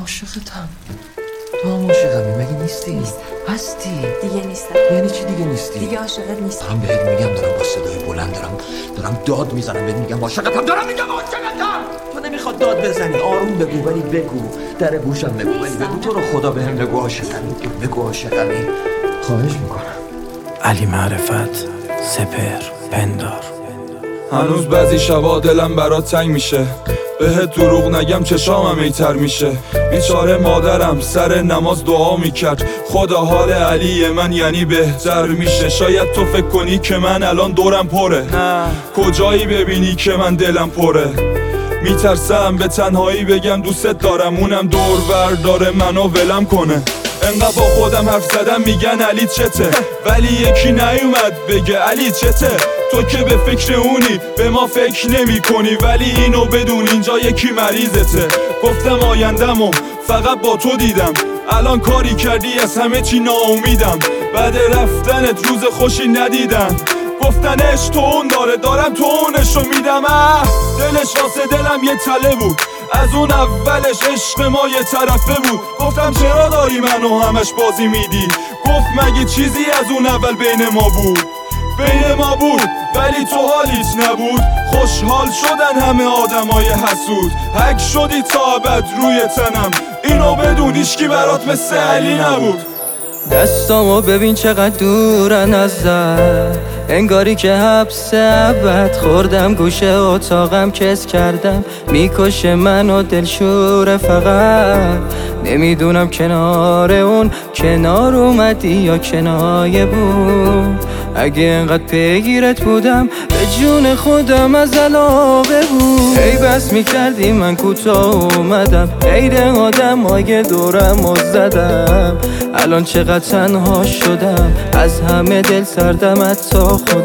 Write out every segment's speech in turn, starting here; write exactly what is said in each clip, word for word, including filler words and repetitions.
عاشقتم. تو هم عاشقمی مگه نیستی؟ نیستم. هستی؟ دیگه نیستم. یعنی چی دیگه نیستی؟ دیگه عاشقت نیستم. دارم بهت میگم، دارم با صدای بلند دارم دارم داد میزنم بهت میگم عاشقتم، دارم میگم عاشقتم. تو نمیخواد داد بزنی، آروم بگو ولی بگو، در گوشم بگو ولی بگو، تو رو خدا بهم بگو عاشقمی، بگو عاشقمی، خواهش میکنم. علی معرفت، سپهر، پندار. هنوز بعضی شبا دلم برات تنگ میشه، بهت دروغ نگم چشامم ایتر میشه. بیچاره مادرم سر نماز دعا میکرد، خدا حال علی من یعنی بهتر میشه. شاید تو فکر کنی که من الان دورم پره، نه کجایی ببینی که من دلم پره. میترسم به تنهایی بگم دوستت دارم، اونم دور برداره منو ولم کنه. انقدر با خودم حرف زدم میگن علی چته، ولی یکی نیومد بگه علی چته. تو که به فکر اونی به ما فکر نمی کنی، ولی اینو بدون اینجا یکی مریضته. گفتم آیندمو فقط با تو دیدم، الان کاری کردی از همه چی ناامیدم. بعد رفتنت روز خوشی ندیدم، گفتن عشق تو اون داره، دارم تو اونشو میدم. اه دلش واسه دلم یه تله بود، از اون اولش عشق ما یه طرفه بود. گفتم چرا داری منو همش بازی میدی، گفت مگه چیزی از اون اول بین ما بود. بین ما بود ولی تو حالیت نبود. خوشحال شدن همه آدمای حسود، حک شدی تا ابد روی تنم، اینو بدون هیچکی برات مثل علی نبود. دستامو ببین چقدر دورن ازت، انگاری که حبس ابد خوردم. گوشه اتاقم کس کردم، میکشه منو دلشوره فقط. نمیدونم کنار اون کنار اومدی یا کنایه بود. اگه انقدر پیگیرت بودم به جون خودم از علاقه بود. ای بس میکردی من کوتاه اومدم، عید آدم های دورم و زدم. الان چقدر تنها شدم، از همه دل سردم حتی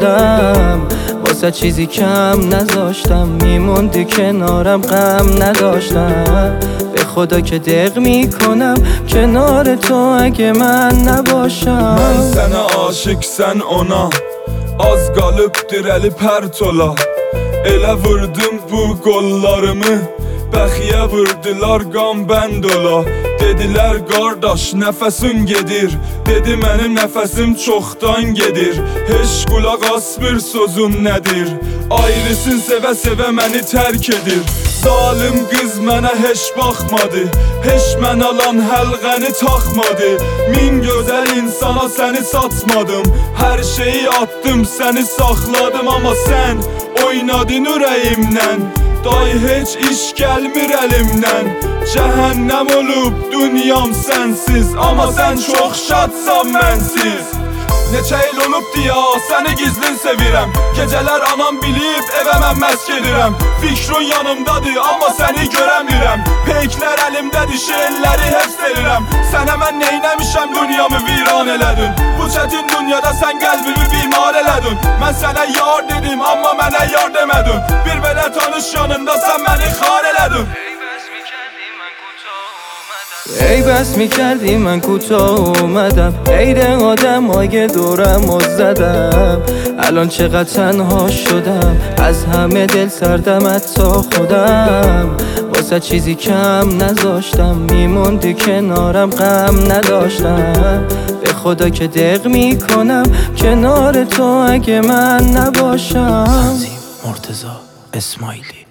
خودم. واسه چیزی کم نذاشتم، میموندی کنارم غم نداشتم. به خدا که دق میکنم کنار تو اگه من nabasham. Ben sana aşık sen ona, az qalıbdır əli pərtola. Elə vurdum bu qollarımı, bəxiyə vurdular qan bəndola. Dedilər qardaş nəfəsin gedir, dedi mənim nəfəsim çoxdan gedir. Heç qulaq asmır sözün nədir, ayrısın sevə sevə məni tərk edir. Zalim qız mənə heç baxmadı, heç mən alan həlqəni taxmadı. Min gözəl insana səni satmadım, hər şeyi attım səni saxladım. Amma sən oynadın ürəyimdən, day heç iş gəlmir əlimdən. Cəhənnəm olub dünyam sənsiz, amma sən çox şadsan mənsiz. Neçə il olubdu ya səni gizlin sevirəm, gecələr anam bilib evə mən məsk edirəm. Fikrin yanımdadır amma səni görəmirəm, peyklər əlimdədir şeirləri həfz edirəm. Sənə mən neynəmişəm dünyamı viran elədin, bu çətin dünyada sən qəlbimi bimar elədin. Mən sənə yar dedim amma mənə yar demədin, bir belə tanış yanında sən məni xar elədin. ای بس میکردی من کوتاه اومدم، عید آدم های دورم و زدم. الان چقدر تنها شدم، از همه دل سردم حتی خودم. واسه چیزی کم نذاشتم، میموندی کنارم غم نداشتم. به خدا که دق میکنم کنار تو اگه من نباشم. مرتضی اسماعیلی.